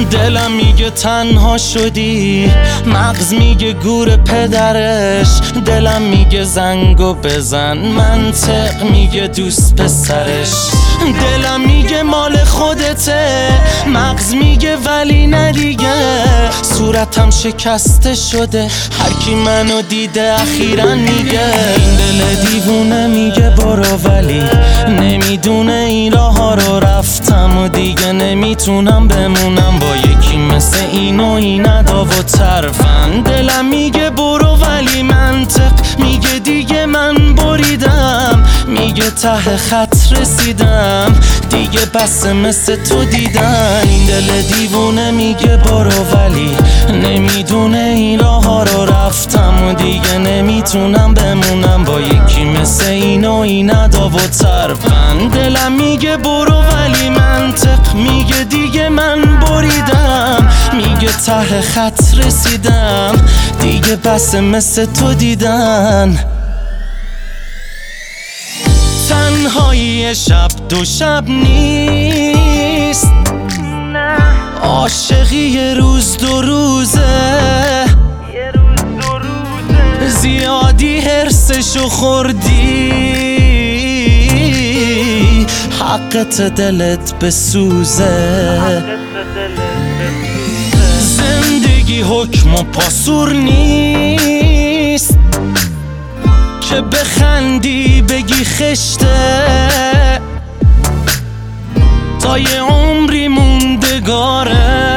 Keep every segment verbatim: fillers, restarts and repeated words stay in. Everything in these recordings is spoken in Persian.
دلم میگه تنها شدی، مغز میگه گور پدرش، دلم میگه زنگو بزن، منطق میگه دوست پسرش. دلم میگه مال خودته، مغز میگه ولی نه دیگه. صورتم شکسته شده، هر کی منو دیده اخیراً میگه. این دل دیوونه میگه برو ولی نمیدونه این راه ها رو رفتم و دیگه نمیتونم بمونم با یکی مثل این و این ادا و طرفن. دلم میگه برو ولی منطق میگه دیگه من بریدم، میگه ته خط رسیدم دیگه بس مثل تو دیدن. این دل دیوونه میگه برو ولی نمیدونه این راه ها رو رفتم و دیگه نمیتونم بمونم با یکی مثل این و این ادا و طرفن. دلم میگه برو ولی منطق میگه دیگه من بریدم، میگه ته خط رسیدم دیگه بس مثل تو دیدن. تنهایی شب دو شب نیست، عاشقی یه روز دو روزه، زیادی حرسشو خوردی، حقت دلت بسوزه. زندگی حکم و پاسور نیست که بخندی بگی خشته، تا یه عمری موندگاره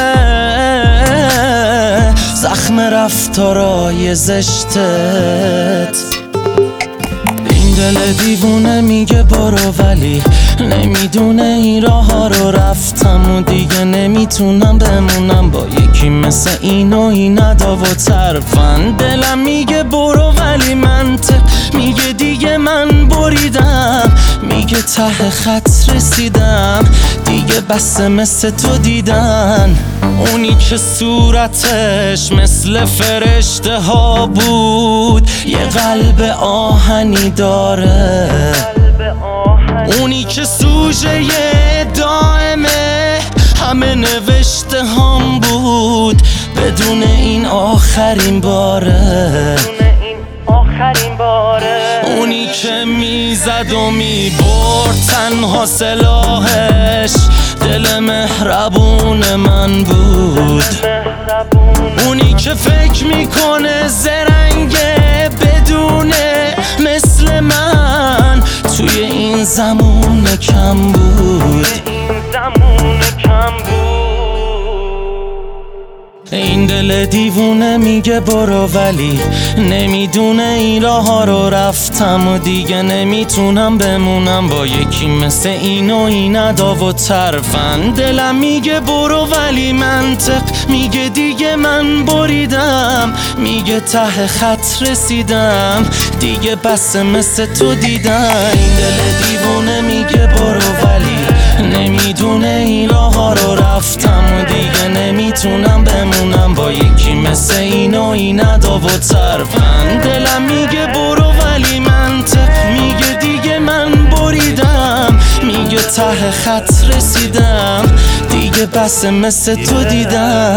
زخم رفتارای زشتت. این دل دیوونه میگه برو ولی نمیدونه این راه ها رو رفتم و دیگه نمیتونم بمونم با یکی مثل این و این ادا و طرفن. دلم میگه برو ولی منطق میگه دیگه من بریدم، میگه ته خط رسیدم دیگه بس مثل تو دیدن. اونی که صورتش مثل فرشته ها بود، یه قلب آهنی داره، اونی که سوژه دائمه همه نوشته هم بود بدون این آخرین باره. اونی که میزد و میبرد تنها سلاحش دل مهربون من بود، اونی که فکر میکنه زرنگه بدونه مثل من توی این زمان کم بود. این دل دیوونه میگه برو ولی نمیدونه این راه ها رو رفتم و دیگه نمیتونم بمونم با یکی مثل این و این ادا و طرفن. دلم میگه برو ولی منطق میگه دیگه من بریدم، میگه ته خط رسیدم دیگه بس مثل تو دیدن. این دل دیوونه میگه برو ولی نمیدونه این راه ها رو رفتم و دیگه نمیتونم بمونم با یکی مثل این و این ادا و طرفن. دلم میگه برو ولی منطق میگه دیگه من بریدم، میگه ته خط رسیدم دیگه بس مثل تو دیدم.